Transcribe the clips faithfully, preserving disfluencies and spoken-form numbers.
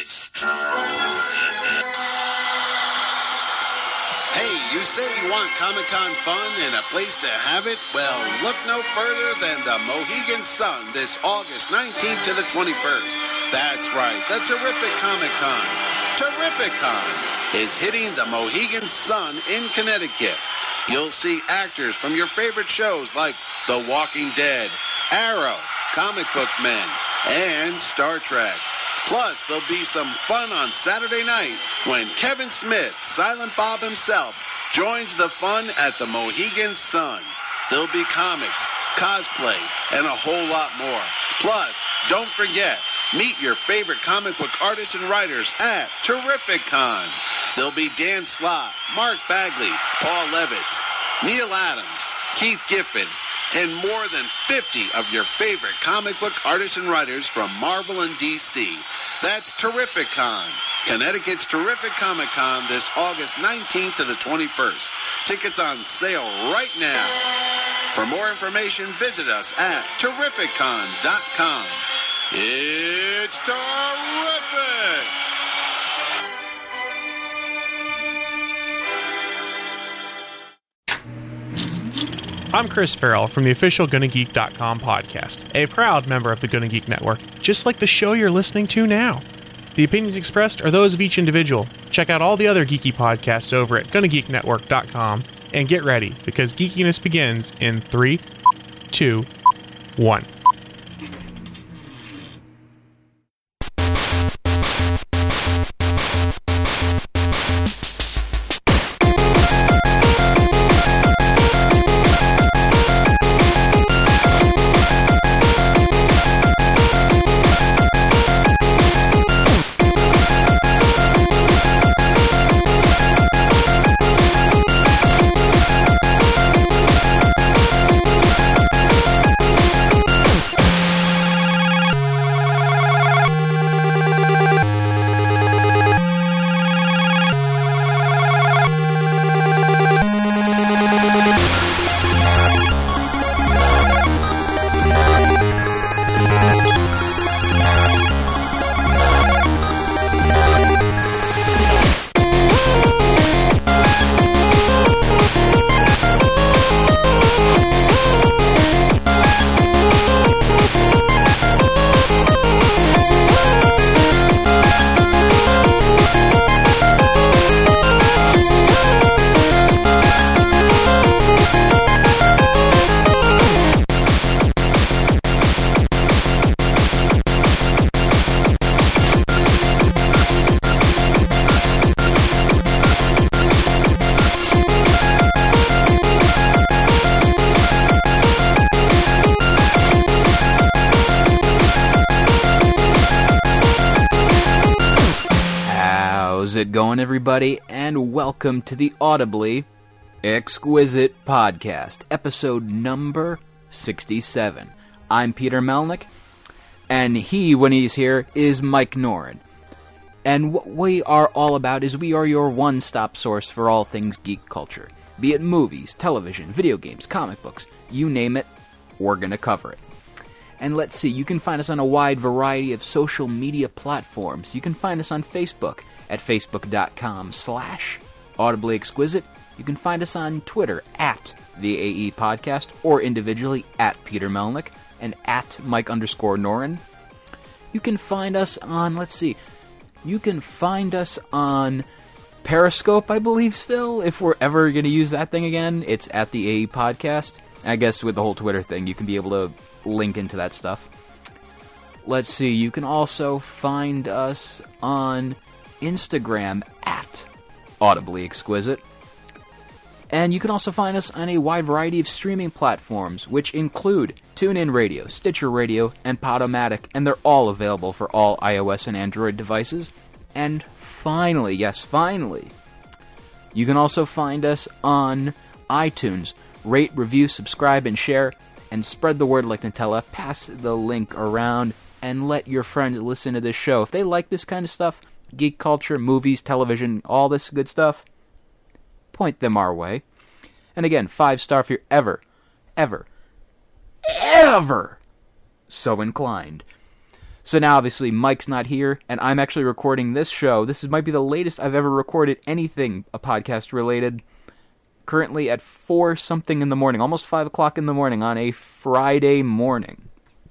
It's time. Hey, you say you want Comic-Con fun and a place to have it? Well, look no further than the Mohegan Sun this August nineteenth to the twenty-first. That's right, the Terrific Comic-Con. Terrific-Con is hitting the Mohegan Sun in Connecticut. You'll see actors from your favorite shows like The Walking Dead, Arrow, Comic Book Men, and Star Trek. Plus, there'll be some fun on Saturday night when Kevin Smith, Silent Bob himself, joins the fun at the Mohegan Sun. There'll be comics, cosplay, and a whole lot more. Plus, don't forget, meet your favorite comic book artists and writers at Terrific-Con. There'll be Dan Slott, Mark Bagley, Paul Levitz, Neil Adams, Keith Giffen, and more than fifty of your favorite comic book artists and writers from Marvel and D C. That's Terrific-Con, Connecticut's Terrific Comic-Con this August nineteenth to the twenty-first. Tickets on sale right now. For more information, visit us at terrific con dot com. It's terrific! I'm Chris Farrell from the official Gonna Geek dot com podcast, a proud member of the Gonna Geek Network, just like the show you're listening to now. The opinions expressed are those of each individual. Check out all the other geeky podcasts over at Gonna Geek Network dot com and get ready, because geekiness begins in three, two, one. How's it going, everybody, and welcome to the Audibly Exquisite Podcast, episode number sixty-seven. I'm Peter Melnick, and he, when he's here, is Mike Noren. And what we are all about is we are your one-stop source for all things geek culture. Be it movies, television, video games, comic books, you name it, we're gonna cover it. And let's see, you can find us on a wide variety of social media platforms. You can find us on Facebook at facebook.com slash audibly exquisite. You can find us on Twitter at the A E Podcast, or individually at Peter Melnick and at Mike underscore Noren. You can find us on, let's see, you can find us on Periscope, I believe still, if we're ever going to use that thing again. It's at the A E Podcast. I guess with the whole Twitter thing, you can be able to link into that stuff. Let's see, you can also find us on Instagram at Audibly Exquisite. And you can also find us on a wide variety of streaming platforms, which include TuneIn Radio, Stitcher Radio, and Podomatic, and they're all available for all iOS and Android devices. And finally, yes, finally, you can also find us on iTunes. Rate, review, subscribe, and share, and spread the word like Nutella. Pass the link around, and let your friends listen to this show. If they like this kind of stuff, geek culture, movies, television, all this good stuff, point them our way. And again, five star if you're ever, ever, ever so inclined. So now, obviously, Mike's not here, and I'm actually recording this show. This is, might be the latest I've ever recorded anything a podcast-related. Currently at four something in the morning, almost five o'clock in the morning on a Friday morning.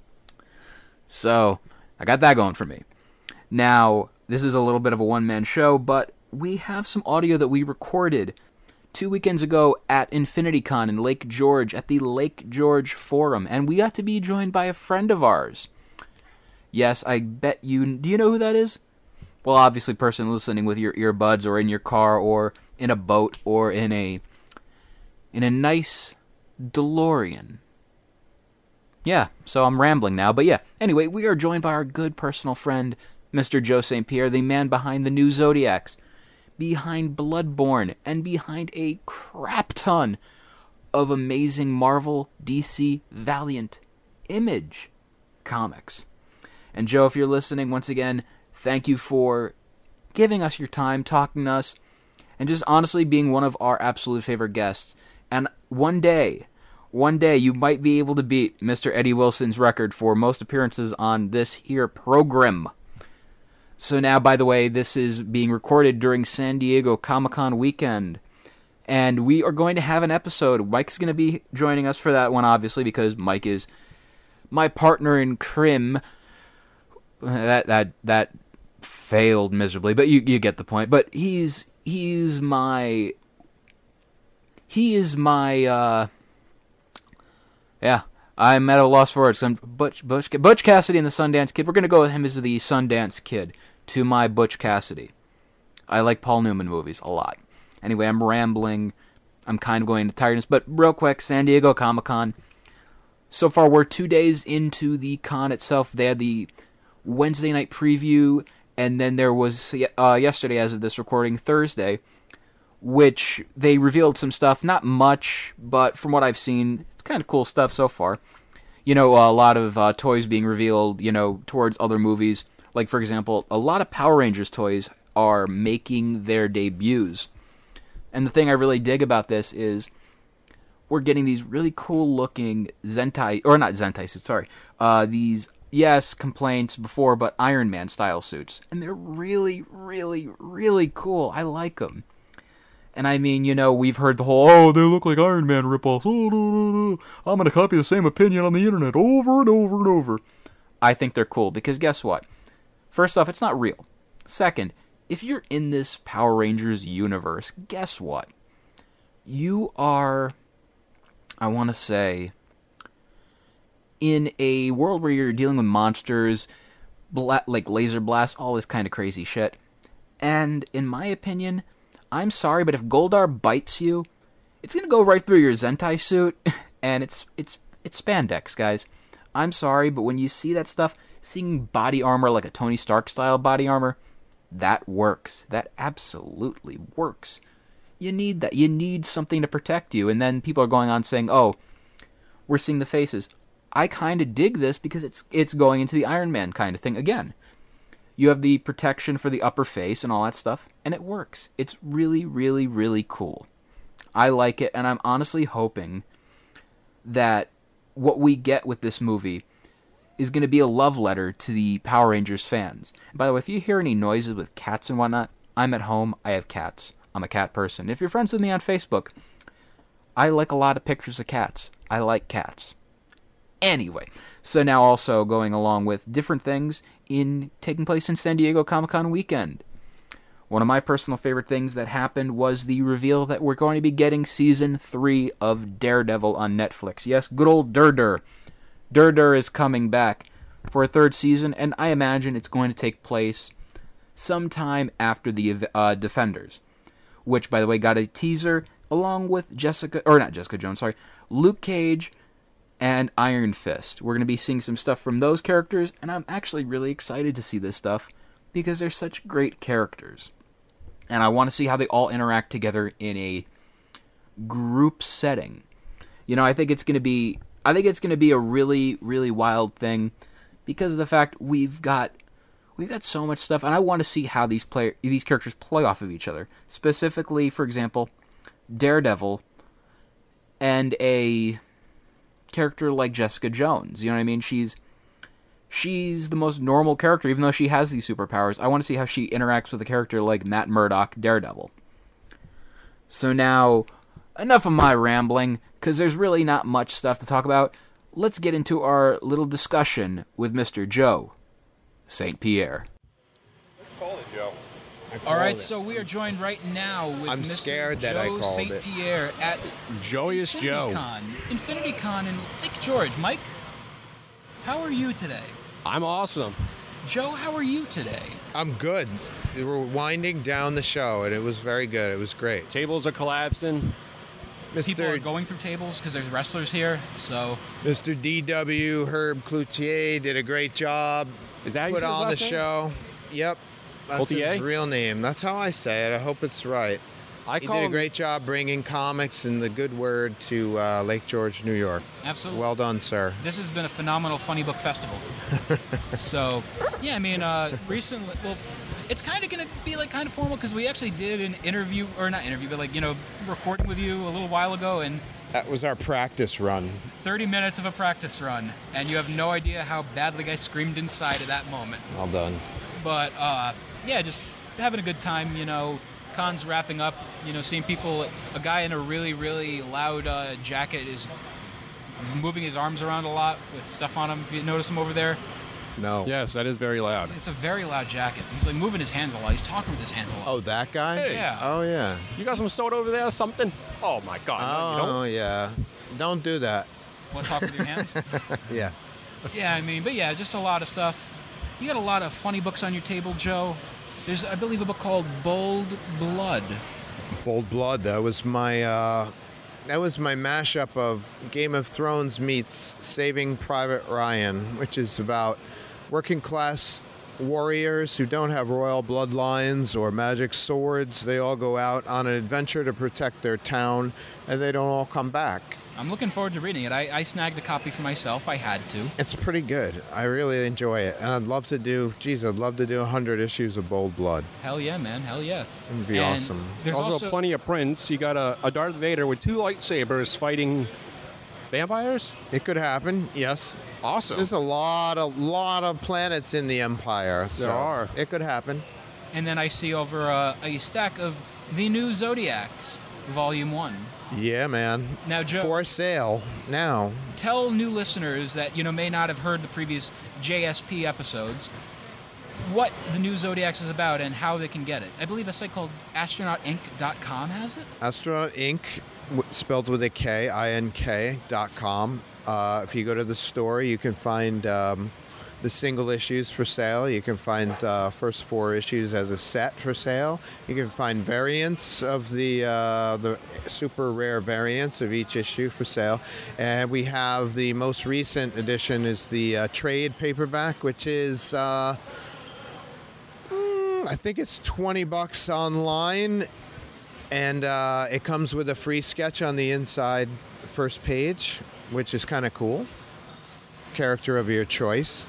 So, I got that going for me. Now, this is a little bit of a one-man show, but we have some audio that we recorded two weekends ago at InfinityCon in Lake George, at the Lake George Forum, and we got to be joined by a friend of ours. Yes, I bet you... Do you know who that is? Well, obviously, person listening with your earbuds or in your car or in a boat or in a in a nice DeLorean. Yeah, so I'm rambling now, but yeah. Anyway, we are joined by our good personal friend, Mister Joe Saint Pierre, the man behind the new Zodiacs, behind Bloodborne, and behind a crap ton of amazing Marvel, D C, Valiant, Image comics. And Joe, if you're listening, once again, thank you for giving us your time, talking to us, and just honestly being one of our absolute favorite guests. And one day, one day, you might be able to beat Mister Eddie Wilson's record for most appearances on this here program. So now, by the way, this is being recorded during San Diego Comic-Con weekend. And we are going to have an episode. Mike's going to be joining us for that one, obviously, because Mike is my partner in crime. That that that failed miserably, but you you get the point. But he's he's my he is my uh yeah. I'm at a loss for words. I'm Butch Butch Butch Cassidy and the Sundance Kid. We're gonna go with him as the Sundance Kid to my Butch Cassidy. I like Paul Newman movies a lot. Anyway, I'm rambling. I'm kind of going to tiredness, but real quick, San Diego Comic-Con. So far, we're two days into the con itself. They had the Wednesday night preview, and then there was uh, yesterday, as of this recording, Thursday, which they revealed some stuff. Not much, but from what I've seen, it's kind of cool stuff so far. You know, a lot of uh, toys being revealed, you know, towards other movies. Like, for example, a lot of Power Rangers toys are making their debuts. And the thing I really dig about this is we're getting these really cool-looking Zentai, or not Zentai suits, sorry, uh, these... Yes, complaints before, but Iron Man style suits. And they're really, really, really cool. I like them. And I mean, you know, we've heard the whole, oh, they look like Iron Man ripoffs. Oh, no, no, no. I'm going to copy the same opinion on the internet over and over and over. I think they're cool, because guess what? First off, it's not real. Second, if you're in this Power Rangers universe, guess what? You are, I want to say... in a world where you're dealing with monsters, bla- like laser blasts, all this kind of crazy shit. And in my opinion, I'm sorry, but if Goldar bites you, it's gonna go right through your Zentai suit, and it's it's it's spandex, guys. I'm sorry, but when you see that stuff, seeing body armor like a Tony Stark style body armor, that works. That absolutely works. You need that. You need something to protect you. And then people are going on saying, "Oh, we're seeing the faces." I kind of dig this because it's it's going into the Iron Man kind of thing again. You have the protection for the upper face and all that stuff, and it works. It's really, really, really cool. I like it, and I'm honestly hoping that what we get with this movie is going to be a love letter to the Power Rangers fans. And by the way, if you hear any noises with cats and whatnot, I'm at home, I have cats. I'm a cat person. If you're friends with me on Facebook, I like a lot of pictures of cats. I like cats. Anyway, so now also going along with different things in taking place in San Diego Comic-Con weekend. One of my personal favorite things that happened was the reveal that we're going to be getting Season three of Daredevil on Netflix. Yes, good old Durdur. Durdur is coming back for a third season, and I imagine it's going to take place sometime after the uh, Defenders, which, by the way, got a teaser along with Jessica, or not Jessica Jones, sorry, Luke Cage, and Iron Fist. We're going to be seeing some stuff from those characters, and I'm actually really excited to see this stuff because they're such great characters. And I want to see how they all interact together in a group setting. You know, I think it's going to be I think it's going to be a really, really wild thing because of the fact we've got we've got so much stuff, and I want to see how these play these characters play off of each other. Specifically, for example, Daredevil and a character like Jessica Jones. You know what I mean? She's she's the most normal character, even though she has these superpowers. I want to see how she interacts with a character like Matt Murdock, Daredevil. So now, enough of my rambling, because there's really not much stuff to talk about. Let's get into our little discussion with Mister Joe Saint Pierre. Call it, Joe. All right, so we are joined right now with I'm Mister scared that I Joe called Saint it. Pierre at Joyous Joe. InfinityCon. InfinityCon in Lake George. Mike, how are you today? I'm awesome. Joe, how are you today? I'm good. We were winding down the show, and it was very good. It was great. Tables are collapsing. People are Mister going through tables because there's wrestlers here, so... Mister D W Herb Cloutier did a great job. Is that how you Put say his on the last name? show. Yep. That's Cloutier? his real name. That's how I say it. I hope it's right. I He call did a him, great job bringing comics and the good word to uh, Lake George, New York. Absolutely. Well done, sir. This has been a phenomenal funny book festival. So, yeah, I mean, uh, recently, well, it's kind of going to be like kind of formal because we actually did an interview, or not interview, but like, you know, recording with you a little while ago, and That was our practice run. thirty minutes of a practice run, and you have no idea how badly I screamed inside at that moment. Well done. But, uh, yeah, just having a good time, you know. Con's wrapping up, you know, seeing people, a guy in a really, really loud uh, jacket is moving his arms around a lot with stuff on him. If you notice him over there, No. yes, that is very loud. it's a very loud jacket. He's like moving his hands a lot. He's talking with his hands a lot. Oh, that guy? Hey. Yeah. Oh, yeah. You got some soda over there or something? Oh, my God. No, you Oh, don't? yeah. Don't do that. Want to talk with your hands? Yeah. Yeah, I mean, but yeah, just a lot of stuff. You got a lot of funny books on your table, Joe. There's, I believe, a book called Bold Blood. Bold Blood. That was my uh, that was my mashup of Game of Thrones meets Saving Private Ryan, which is about working class warriors who don't have royal bloodlines or magic swords. They all go out on an adventure to protect their town, and they don't all come back. I'm looking forward to reading it. I, I snagged a copy for myself. I had to. It's pretty good. I really enjoy it, and I'd love to do. Geez, I'd love to do a hundred issues of Bold Blood. Hell yeah, man. Hell yeah. It would be And awesome. There's also, also, plenty of prints. You got a, a Darth Vader with two lightsabers fighting vampires. It could happen. Yes. Awesome. There's a lot, a lot of planets in the Empire. So are. It could happen. and then I see over uh, a stack of The New Zodiacs, Volume one. Yeah, man. Now, Joe, For sale now. tell new listeners that, you know, may not have heard the previous J S P episodes what The New Zodiacs is about and how they can get it. I believe a site called astronaut inc dot com has it. Astronaut Incorporated, w- spelled with a K, I N K dot com. Uh, if you go to the store, you can find um, the single issues for sale. You can find uh, first four issues as a set for sale. You can find variants of the uh, the super rare variants of each issue for sale. And we have the most recent edition is the uh, trade paperback, which is uh, mm, I think it's twenty bucks online, and uh, it comes with a free sketch on the inside first page, which is kind of cool. Character of your choice.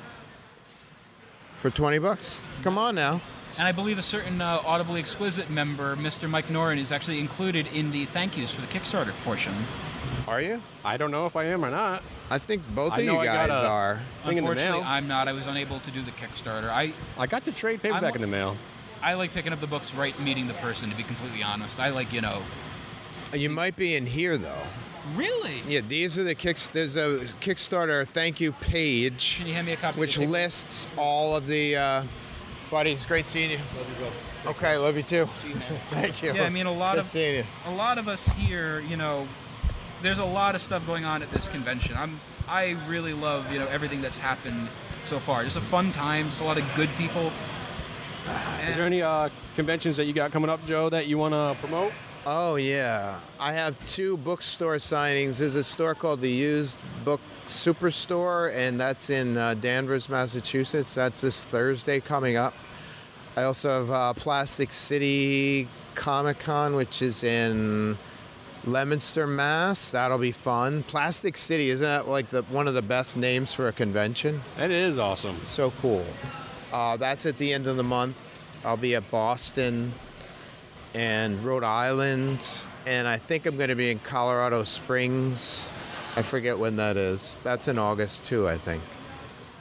For twenty bucks. Come on now. And I believe a certain uh, Audibly Exquisite member, Mister Mike Noren, is actually included in the thank yous for the Kickstarter portion. Are you? I don't know if I am or not. I think both I of know you I got guys a- are. Thing in the Unfortunately, mail. I'm not. I was unable to do the Kickstarter. I, I got the trade paperback I'm- in the mail. I like picking up the books right meeting the person, to be completely honest. I like, you know... You might be in here though. Really? Yeah, these are the kicks. There's a Kickstarter thank you page, Can you hand me a copy? which of the lists all of the. Uh, buddy, it's great seeing you. Love you, bro. Okay, love you too. See you, man. Thank you. Yeah, I mean, a lot It's good of- seeing you. A lot of us here, you know, there's a lot of stuff going on at this convention. I'm, I really love, you know, everything that's happened so far. Just a fun time, just a lot of good people. Is there any uh, conventions that you got coming up, Joe, that you want to promote? Oh yeah, I have two bookstore signings. There's a store called the Used Book Superstore, and that's in uh, Danvers, Massachusetts. That's this Thursday coming up. I also have uh, Plastic City Comic Con, which is in Leominster, Mass. That'll be fun. Plastic City, isn't that like the one of the best names for a convention? That is awesome. So cool. Uh, that's at the end of the month. I'll be at Boston and Rhode Island, and I think I'm going to be in Colorado Springs. I forget when that is. That's in August too, I think.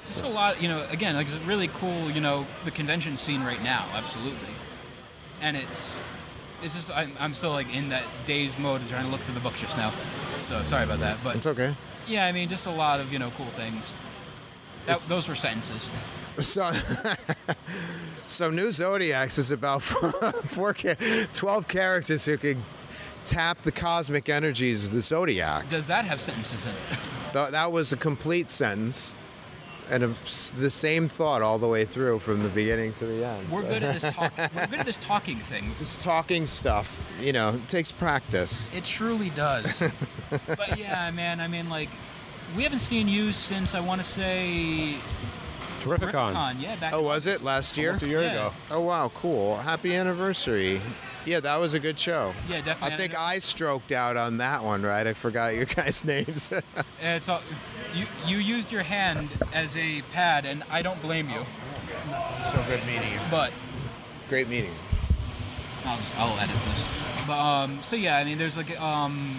Just a lot, you know, again, like, it's really cool, you know, the convention scene right now, absolutely. And it's, it's just, I'm, I'm still, like, in that dazed mode of trying to look through the books just now. So, sorry about that. But It's okay. yeah, I mean, just a lot of, you know, cool things. That, those were sentences. So, so New Zodiacs is about four, twelve characters who can tap the cosmic energies of the Zodiac. Does that have sentences in it? Th- That was a complete sentence, and of s- the same thought all the way through from the beginning to the end. We're So- good at this talk. We're good at this talking thing. This talking stuff, you know, it takes practice. It truly does. But yeah, man, I mean, like, we haven't seen you since, I want to say, Terrificon. Terrificon. Yeah, back Oh, in was August. it last year? Almost a year Yeah. ago. Oh, wow, cool. Happy anniversary. Yeah, that was a good show. Yeah, definitely. I think I stroked out on that one, right? I forgot your guys' names. It's all, you, you used your hand as a pad, and I don't blame you. So good meeting you. But Great meeting. I'll just I'll edit this. But um, so yeah, I mean, there's like um,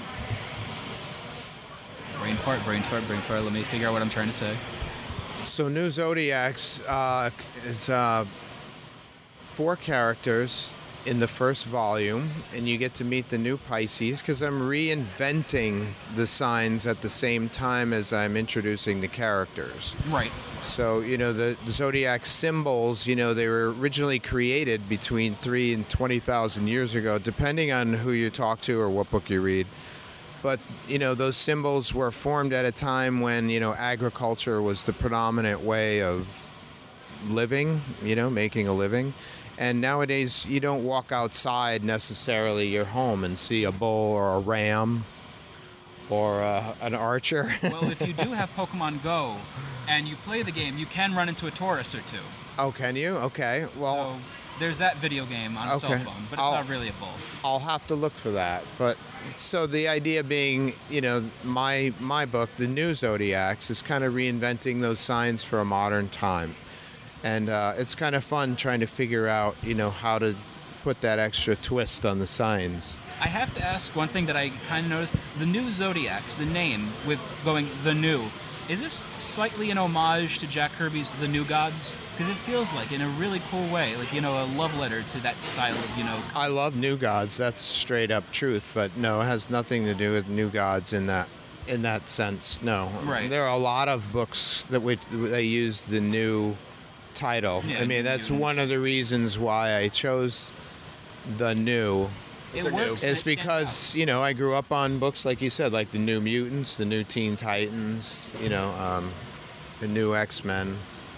brain fart, brain fart, brain fart. Let me figure out what I'm trying to say. So New Zodiacs uh, is uh, four characters in the first volume, and you get to meet the new Pisces because I'm reinventing the signs at the same time as I'm introducing the characters. Right. So, you know, the, the zodiac symbols, you know, they were originally created between three and twenty thousand years ago, depending on who you talk to or what book you read. But, you know, those symbols were formed at a time when, you know, agriculture was the predominant way of living, you know, making a living. And nowadays, you don't walk outside necessarily your home and see a bull or a ram or uh, an archer. Well, if you do have Pokemon Go and you play the game, you can run into a Taurus or two. Oh, can you? Okay. Well, So there's that video game on a cell Okay. phone, but it's I'll- not really a bull. I'll have to look for that. But so the idea being, you know, my my book, The New Zodiacs, is kind of reinventing those signs for a modern time. And uh, it's kind of fun trying to figure out, you know, how to put that extra twist on the signs. I have to ask one thing that I kind of noticed. The New Zodiacs, the name with going the new, is this slightly an homage to Jack Kirby's The New Gods? Because it feels like, in a really cool way, like, you know, a love letter to that style of, you know... I love New Gods. That's straight up truth. But no, it has nothing to do with New Gods in that in that sense. No. Right. There are a lot of books that would they use the new title. Yeah, I mean, New that's Mutants. one of the reasons why I chose the new. It works. and It's it stands because, you know, I grew up on books like you said, like the New Mutants, the New Teen Titans, you know, um, the new X-Men,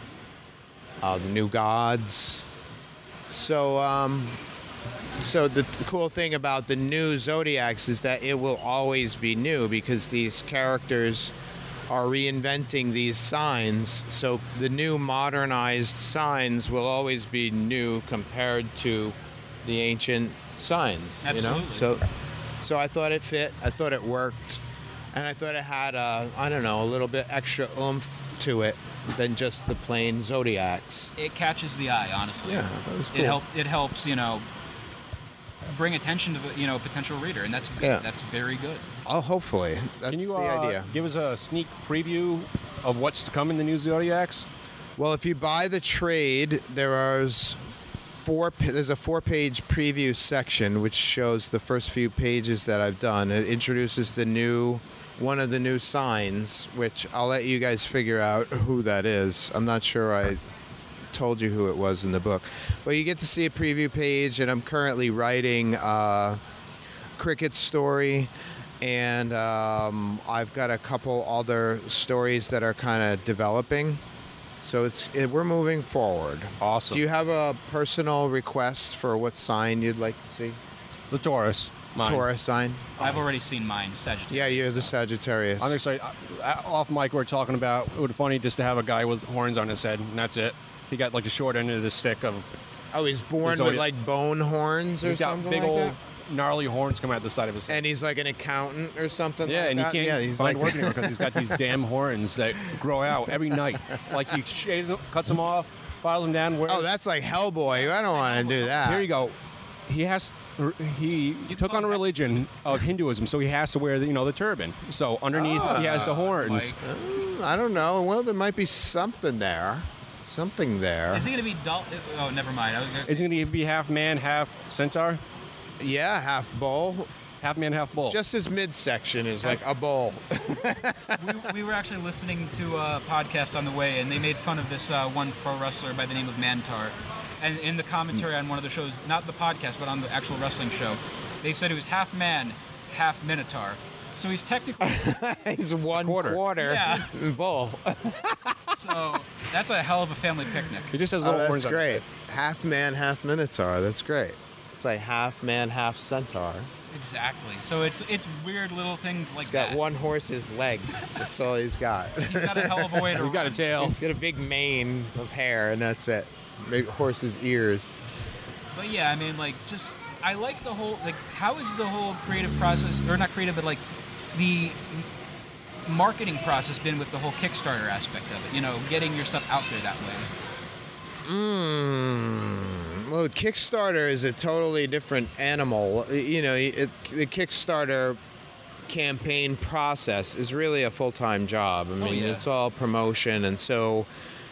uh, the New Gods. So, um, so the, the cool thing about the new Zodiacs is that it will always be new because these characters are reinventing these signs. So the new modernized signs will always be new compared to the ancient signs. You know? Absolutely. So, so I thought it fit. I thought it worked, and I thought it had a, I don't know, a little bit extra oomph to it than just the plain Zodiacs. out. It catches the eye, honestly. Yeah, that was cool. It help. It helps, you know, bring attention to the, you know, potential reader, and that's good. Yeah. That's very good. Oh, hopefully. That's Can you the uh, idea. give us a sneak preview of what's to come in the new Zodiacs? Well, if you buy the trade, there is four. pa- There's a four-page preview section which shows the first few pages that I've done. It introduces the new, one of the new signs, which I'll let you guys figure out who that is. I'm not sure I told you who it was in the book, but you get to see a preview page. And I'm currently writing uh, Cricket's story. And um, I've got a couple other stories that are kind of developing. So it's it, we're moving forward. Awesome. Do you have a personal request for what sign you'd like to see? The Taurus. Mine. Taurus sign? I've already seen mine, Sagittarius. Yeah, you're the so. Sagittarius. I'm excited. Uh, Off mic, we we're talking about it would be funny just to have a guy with horns on his head, and that's it. He got like the short end of the stick of. Oh, he's born with Zodiac- like bone horns or He's got something big like old that? gnarly horns coming out the side of his head. And he's like an accountant or something Yeah, like and he that? can't yeah, he's find like work anymore because he's got these damn horns that grow out every night. Like he shaves them, cuts them off, files them down. Wears. Oh, that's like Hellboy. I don't want to do that. Here you go. he has he You took call on a him- religion of Hinduism, so he has to wear the, you know the turban. So underneath he has the horns. Mike. Mm, I don't know. Well, there might be something there. Something there. Is he going to be dull? Oh, never mind. I was going to Is he going to be half man, half centaur? Yeah, half bull. Half man, half bull. Just his midsection is like a bull. we, we were actually listening to a podcast on the way, and they made fun of this uh, one pro wrestler by the name of Mantar. And in the commentary on one of the shows, not the podcast, but on the actual wrestling show, they said he was half man, half minotaur. So he's technically He's one Quarter. quarter, Yeah. bull. so that's a hell of a family picnic. he just has Oh, little that's horns on his great. head. Half man, half minotaur. That's great. It's like half man, half centaur. Exactly. So it's it's weird little things like He's got that. one horse's leg. That's all he's got. He's got a hell of a way to. He's got a run. tail. He's got a big mane of hair, and that's it. Maybe horse's ears. But yeah, I mean, like, just I like the whole like. How is the whole creative process, or not creative, but like the marketing process been with the whole Kickstarter aspect of it? You know, getting your stuff out there that way. Mm. Well, Kickstarter is a totally different animal. You know, it, the Kickstarter campaign process is really a full-time job. I mean, yeah. it's all promotion, and so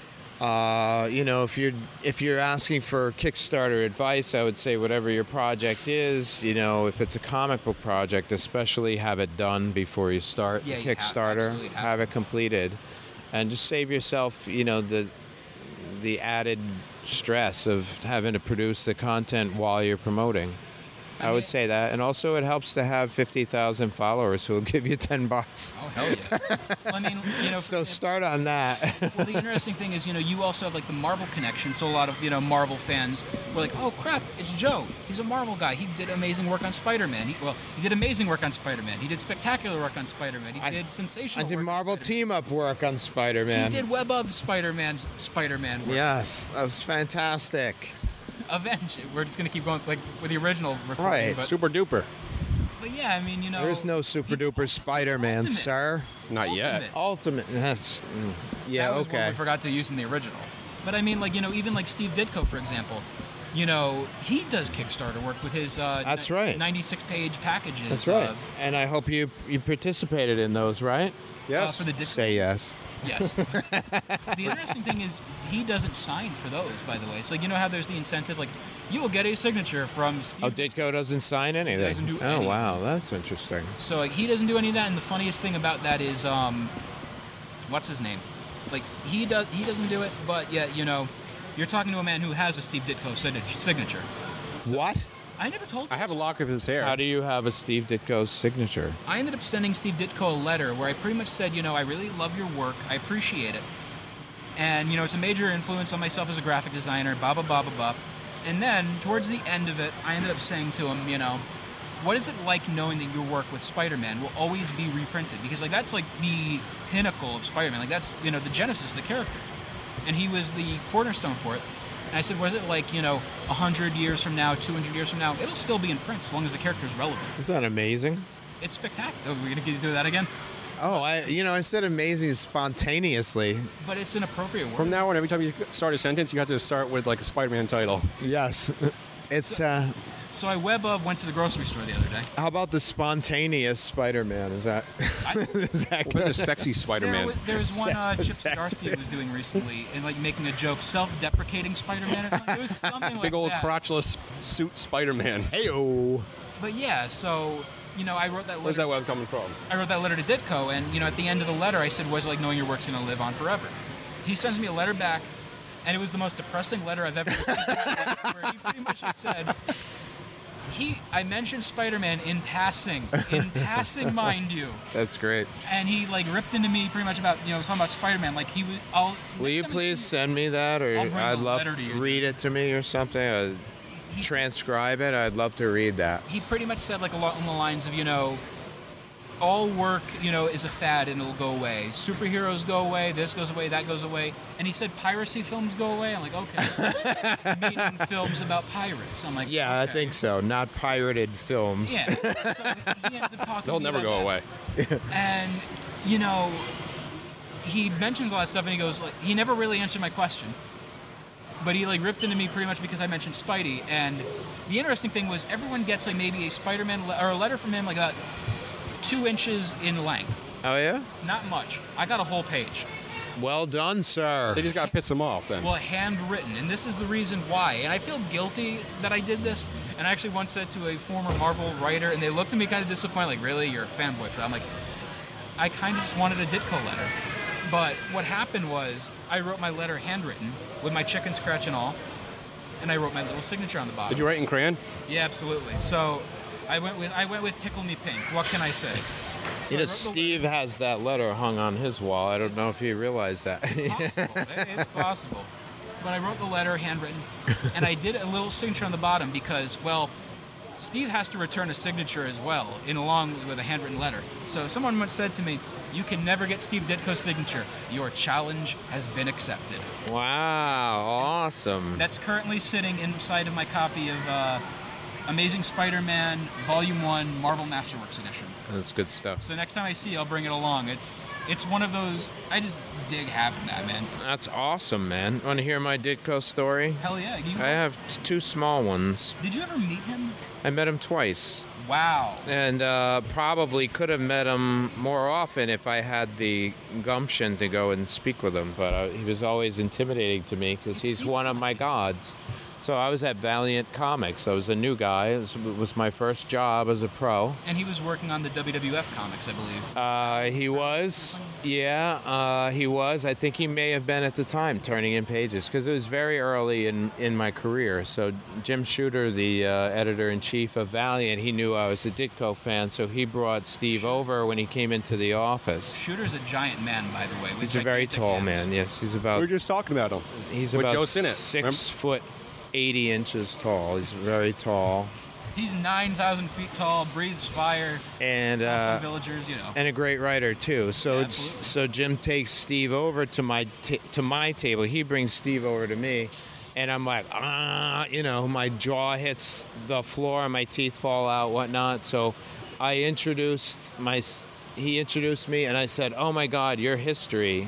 uh, you know, if you're if you're asking for Kickstarter advice, I would say whatever your project is, you know, if it's a comic book project, especially have it done before you start Yeah, the you have- Kickstarter. absolutely have have it completed, and just save yourself, you know, the the added stress of having to produce the content while you're promoting. I, I would mean- say that, and also it helps to have fifty thousand followers who will give you ten bucks. Oh hell yeah! Well, I mean, you know, So for- start on that. Well, the interesting thing is, you know, you also have like the Marvel connection. So a lot of you know Marvel fans were like, "Oh crap, it's Joe. He's a Marvel guy. He did amazing work on Spider-Man. He, well, he did amazing work on Spider-Man. He did spectacular work on Spider-Man. He I- did sensational. I did work on Marvel Spider-Man. team up work on Spider-Man. He did Web of Spider-Man. Spider-Man. Work. Yes, that was fantastic. Avenge. We're just gonna keep going like with the original recording. Right. But, Super duper. but yeah, I mean, you know, There's no super he- duper Spider-Man, Ultimate. sir. Not yet. Ultimate. Ultimate. That's mm, yeah. That was okay. what we forgot to use in the original. But I mean, like, you know, even like Steve Ditko, for example, you know, he does Kickstarter work with his uh, That's ni- right. ninety-six page packages. That's right. Uh, And I hope you you participated in those, right? uh, Yes. for the Ditko. Say yes. Yes. The interesting thing is he doesn't sign for those, by the way. It's like, you know how there's the incentive, like, you will get a signature from Steve. Oh, Ditko doesn't sign anything. doesn't do oh, anything. wow, that's interesting. So like, he doesn't do any of that, and the funniest thing about that is, um, what's his name? Like, he does he doesn't do it, but yeah, you know, you're talking to a man who has a Steve Ditko signature. signature. What? I never told you I have a this. lock of his hair. How do you have a Steve Ditko signature? I ended up sending Steve Ditko a letter where I pretty much said, you know, I really love your work. I appreciate it. And, you know, it's a major influence on myself as a graphic designer, blah, blah, blah, blah, blah. And then, towards the end of it, I ended up saying to him, you know, what is it like knowing that your work with Spider-Man will always be reprinted? Because, like, that's, like, the pinnacle of Spider-Man. Like, that's, you know, the genesis of the character. And he was the cornerstone for it. And I said, what is it like, you know, one hundred years from now, two hundred years from now? It'll still be in print as long as the character is relevant. Isn't that amazing? It's spectacular. Oh, we're going to do that again? Oh, I you know I said amazing spontaneously. But it's an appropriate word. From now on, every time you start a sentence, you have to start with like a Spider-Man title. Yes, it's. Uh, So I web of went to the grocery store the other day. how about the spontaneous Spider-Man? Is that I, is that What about the good? sexy there, Spider-Man? was, there was one uh, Chip Sexy. Zdarsky was doing recently, and like making a joke, self-deprecating Spider-Man. Or something. It was something like Big old that. crotchless suit Spider-Man. Heyo. But yeah, so you know, I wrote that. Where's letter, that web coming from? I wrote that letter to Ditko, and you know, at the end of the letter, I said, "Was it like knowing your work's going to live on forever?" He sends me a letter back, and it was the most depressing letter I've ever received. in my life, where he pretty much just said. He, I mentioned Spider-Man in passing, in passing, mind you, That's great. and he like ripped into me pretty much about you know talking about Spider-Man. Like he was, I'll. Will next you time I please see send me that, or I'll bring I'd the love letter to you. read it to me or something. Uh, He- transcribe it. I'd love to read that. He pretty much said like a lot on the lines of you know, all work you know is a fad and it'll go away. Superheroes go away. This goes away. That goes away. And he said piracy films go away. I'm like okay, making films about pirates. I'm like Yeah, I okay. think so. Not pirated films. Yeah. So he ends up talking. They'll to me never about go that. away. And you know, he mentions a lot of stuff, and he goes like, he never really answered my question. but he like ripped into me pretty much because I mentioned Spidey. And the interesting thing was everyone gets like maybe a Spider-Man le- or a letter from him like about two inches in length. Oh, yeah? Not much. I got a whole page. Well done, sir. So you just got to piss him off then. Well, handwritten, and this is the reason why. And I feel guilty that I did this. And I actually once said to a former Marvel writer, and they looked at me kind of disappointed, like, really, you're a fanboy for that? I'm like, I kind of just wanted a Ditko letter. But what happened was, I wrote my letter handwritten with my chicken scratch and all, and I wrote my little signature on the bottom. Did you write in crayon? Yeah, absolutely. So I went with I went with Tickle Me Pink. What can I say? So You know, I wrote the Steve letter. has that letter hung on his wall. I don't know if you realize that. Possible. It- It's possible. But I wrote the letter handwritten, and I did a little signature on the bottom because, well, Steve has to return a signature as well, in along with a handwritten letter. So someone once said to me, "You can never get Steve Ditko's signature. Your challenge has been accepted." Wow, awesome. That's currently sitting inside of my copy of uh, Amazing Spider-Man Volume One Marvel Masterworks Edition. That's good stuff. So next time I see, I'll bring it along. It's it's one of those. I just dig having that, man. That's awesome, man. Want to hear my Ditko story? Hell yeah! You, I have t- two small ones. Did you ever meet him? I met him twice. Wow. And uh, probably could have met him more often if I had the gumption to go and speak with him. But uh, he was always intimidating to me because he's one of my gods. So I was at Valiant Comics. I was a new guy. It was, it was my first job as a pro. And he was working on the W W F comics, I believe. Uh, he was, yeah, uh, he was. I think he may have been at the time turning in pages because it was very early in, in my career. So Jim Shooter, the uh, editor-in-chief of Valiant, he knew I was a Ditko fan, so he brought Steve over when he came into the office. Shooter's a giant man, by the way. with He's a very gigantic tall hands. man. Yes, he's We about were just talking about him. he's with about Joe Sinnott, six remember? foot eighty inches tall. He's very tall. He's nine thousand feet tall, breathes fire, And stomps on uh, villagers, you know. and a great writer too. So Yeah, absolutely. so Jim takes Steve over to my t- to my table. He brings Steve over to me, and I'm like, ah, you know, my jaw hits the floor, and my teeth fall out, whatnot. So I introduced my s- he introduced me, and I said, oh my God, your history.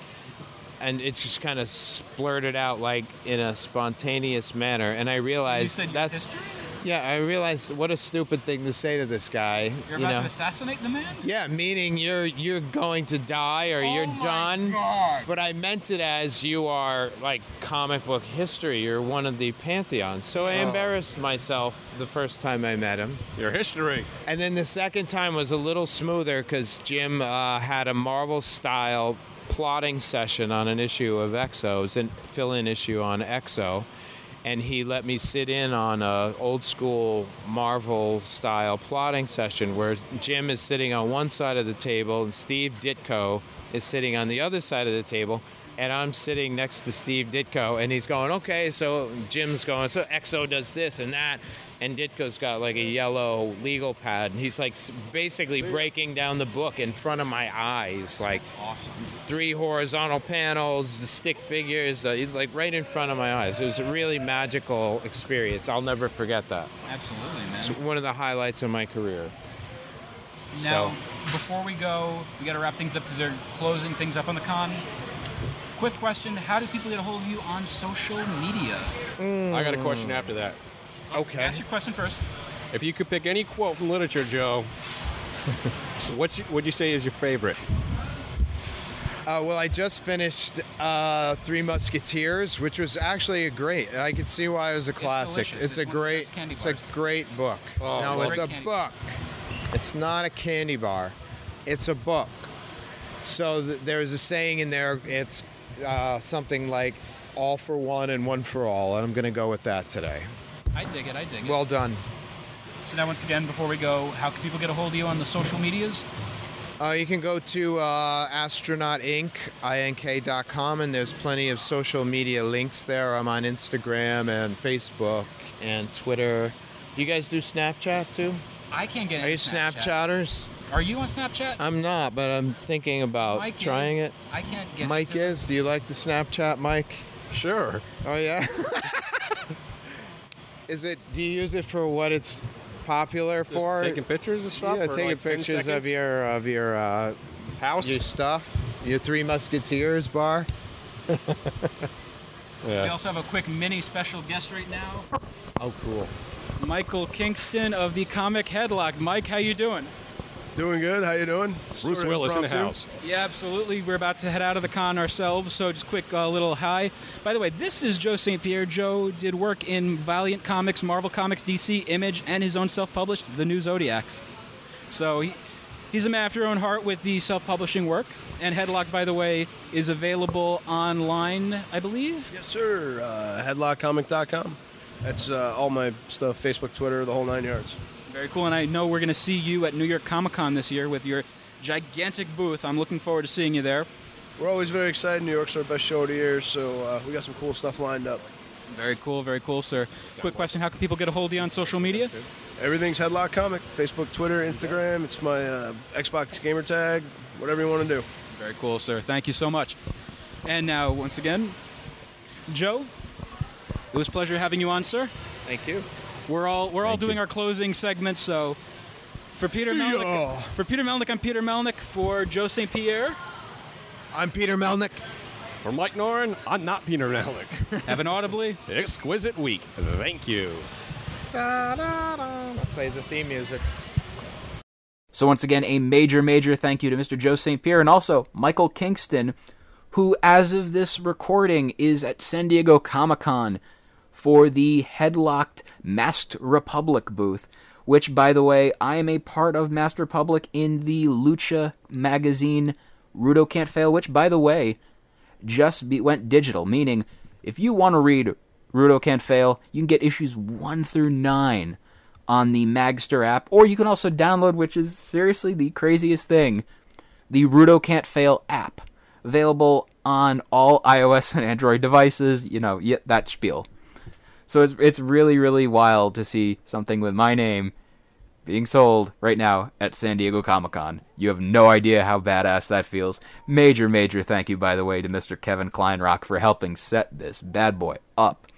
And it just kind of splurted out like in a spontaneous manner, and I realized You said your that's history? yeah. I realized what a stupid thing to say to this guy. You're you about know? to assassinate the man? Yeah, meaning you're you're going to die or you're Oh my done. God. But I meant it as you are like comic book history. You're one of the pantheon. So I embarrassed myself the first time I met him, Your history. and then the second time was a little smoother because Jim uh, had a Marvel style plotting session on an issue of Exos and fill-in issue on Exo. And he let me sit in on a old school Marvel style plotting session where Jim is sitting on one side of the table and Steve Ditko is sitting on the other side of the table, and I'm sitting next to Steve Ditko, and he's going, okay, so Jim's going, so Exo does this and that, and Ditko's got like a yellow legal pad, and he's like s- basically breaking down the book in front of my eyes, like Awesome. three horizontal panels, the stick figures, uh, like right in front of my eyes. It was a really magical experience. I'll never forget that. Absolutely, man. It's one of the highlights of my career. Now, So- before we go, we got to wrap things up because they're closing things up on the con. Quick question: how do people get a hold of you on social media? I got a question after that. Okay. Ask your question first. If you could pick any quote from literature, Joe, what's would you say is your favorite? Uh, well, I just finished uh, Three Musketeers, which was actually a great. I could see why it was a classic. delicious. It's, It's a one of the great. best candy It's bars. a great book. Oh, no, it's it's a great candy book. It's not a candy bar. It's a book. So th- there's a saying in there. It's uh, something like "all for one and one for all," and I'm going to go with that today. I dig it. I dig it. Well done. So now, once again, before we go, how can people get a hold of you on the social medias? Uh, you can go to uh, Astronaut Inc, I N K dot com, and there's plenty of social media links there. I'm on Instagram and Facebook and Twitter. Do you guys do Snapchat too? I can't get Are you into Snapchat. Snapchatters? Are you on Snapchat? I'm not, but I'm thinking about Mike trying is. it. I can't get Mike into is? Do you like the Snapchat, Mike? Sure. Oh, yeah? Is it? Do you use it for what it's popular Just for? taking pictures and stuff. yeah, for taking like ten pictures of seconds? your of your uh, house. your stuff, your Three Musketeers bar. Yeah. We also have a quick mini special guest right now, Oh, cool. Michael Kingston of the comic Headlock. Mike, how you doing? Doing good. How you doing? Bruce Sort of Willis in the impromptu. house. Yeah, absolutely. We're about to head out of the con ourselves, so just quick uh, little hi. By the way, this is Joe Saint Pierre. Joe did work in Valiant Comics, Marvel Comics, D C, Image, and his own self-published The New Zodiacs. So he, he's a man after your own heart with the self-publishing work. And Headlock, by the way, is available online, I believe? Yes, sir. Uh, headlock comic dot com. That's uh, all my stuff, Facebook, Twitter, the whole nine yards. Very cool, and I know we're going to see you at New York Comic Con this year with your gigantic booth. I'm looking forward to seeing you there. We're always very excited. New York's our best show of the year, so uh, we got some cool stuff lined up. Very cool, very cool, sir. Quick question, how can people get a hold of you on social media? Everything's Headlock Comic. Facebook, Twitter, Instagram. It's my uh, Xbox gamer tag. Whatever you want to do. Very cool, sir. Thank you so much. And now, once again, Joe, it was a pleasure having you on, sir. Thank you. We're all we're all Thank doing you. our closing segments, so for Peter See Melnick, ya. for Peter Melnick, I'm Peter Melnick. For Joe Saint Pierre, I'm Peter Melnick. For Mike Noren, I'm not Peter Melnick. have an audibly. Exquisite week. Thank you. Play the theme music. So once again, a major, major thank you to Mister Joe Saint Pierre and also Michael Kingston, who, as of this recording, is at San Diego Comic-Con for the Headlocked Masked Republic booth, which, by the way, I am a part of Masked Republic in the Lucha magazine Rudo Can't Fail, which, by the way, just be- went digital, meaning if you want to read Rudo Can't Fail, you can get issues one through nine on the Magster app, or you can also download, which is seriously the craziest thing, the Rudo Can't Fail app, available on all iOS and Android devices, you know, yeah, that spiel. So it's it's really, really wild to see something with my name being sold right now at San Diego Comic-Con. You have no idea how badass that feels. Major, major thank you, by the way, to Mister Kevin Kleinrock for helping set this bad boy up.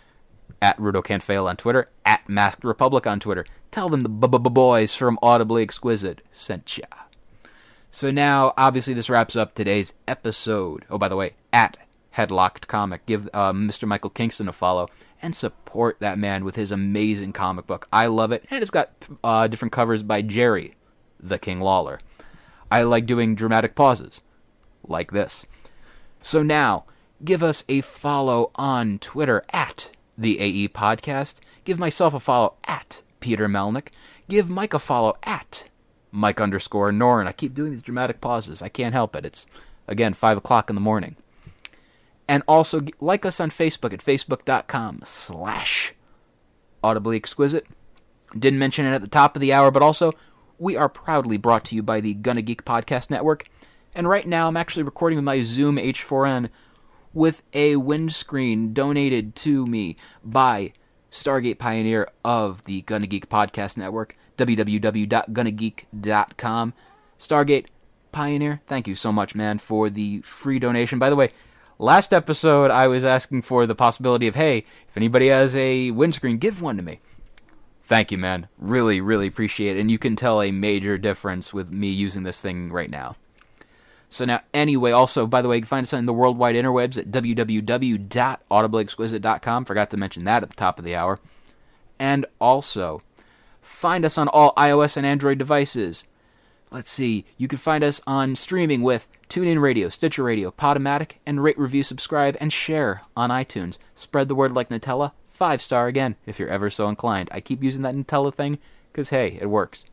At Rudo Can't Fail on Twitter, at Masked Republic on Twitter. Tell them the b-b-boys from Audibly Exquisite sent ya. So now, obviously, this wraps up today's episode. Oh, by the way, at Headlocked Comic. Give uh, Mister Michael Kingston a follow and support that man with his amazing comic book. I love it, and it's got uh, different covers by Jerry, the King Lawler. I like doing dramatic pauses, like this. So now, give us a follow on Twitter, at the A E Podcast. Give myself a follow, at Peter Melnick. Give Mike a follow, at Mike underscore Noren. I keep doing these dramatic pauses. I can't help it. It's, again, five o'clock in the morning. And also, like us on Facebook at facebook.com slash audibly exquisite. Didn't mention it at the top of the hour, but also, we are proudly brought to you by the Gonna Geek Podcast Network. And right now, I'm actually recording with my Zoom H four n with a windscreen donated to me by Stargate Pioneer of the Gonna Geek Podcast Network, w w w dot gonna geek dot com. Stargate Pioneer, thank you so much, man, for the free donation. By the way, last episode, I was asking for the possibility of, hey, if anybody has a windscreen, give one to me. Thank you, man. Really, really appreciate it. And you can tell a major difference with me using this thing right now. So now, anyway, also, by the way, you can find us on the worldwide interwebs at w w w dot audibly exquisite dot com. Forgot to mention that at the top of the hour. And also, find us on all iOS and Android devices. Let's see, you can find us on streaming with TuneIn Radio, Stitcher Radio, Podomatic, and rate, review, subscribe, and share on iTunes. Spread the word like Nutella. Five star again, if you're ever so inclined. I keep using that Nutella thing, because, hey, it works.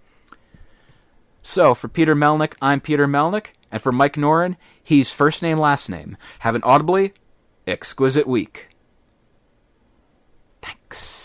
So, for Peter Melnick, I'm Peter Melnick, and for Mike Noren, he's first name, last name. Have an audibly exquisite week. Thanks.